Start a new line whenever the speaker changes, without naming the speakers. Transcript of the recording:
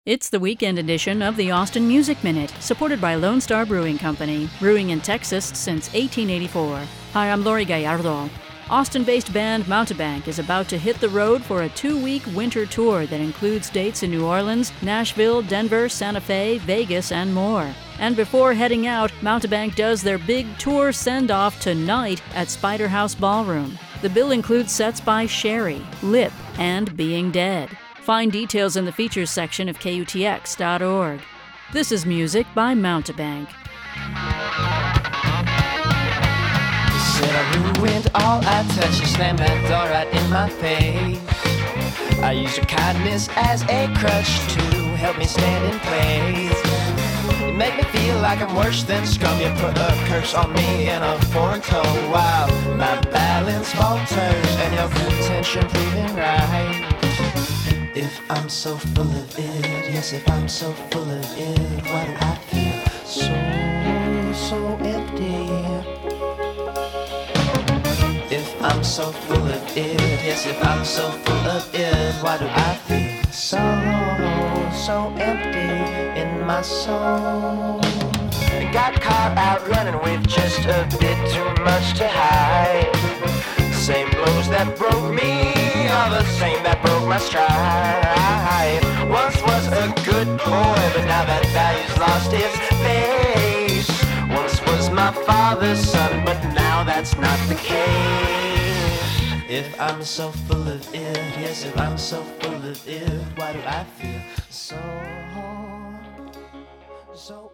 It's the weekend edition of the Austin Music Minute, supported by Lone Star Brewing Company, brewing in Texas since 1884. Hi, I'm Lori Gallardo. Austin-based band Mountebank is about to hit the road for a 2-week winter tour that includes dates in New Orleans, Nashville, Denver, Santa Fe, Vegas, and more. And before heading out, Mountebank does their big tour send-off tonight at Spider House Ballroom. The bill includes sets by Sherry, Lip, and Being Dead. Find details in the features section of KUTX.org. This is music by Mountebank.
Said I ruined all I touched. She slammed that door right in my face. I used her kindness as a crutch to help me stand in place. You make me feel like I'm worse than scum. You put a curse on me in a foreign tongue. Wow, my balance falters and your contention proving right. If I'm so full of it, yes, if I'm so full of it, why do I feel so empty? If I'm so full of it, yes, if I'm so full of it, why do I feel so empty in my soul? Got caught out running with just a bit too much to hide. Same blows that broke me are the same that broke my stride. Once was a good boy, but now that value's lost its face. Once was my father's son, but now that's not the case. If I'm so full of it, yes, if I'm so full of it, why do I feel so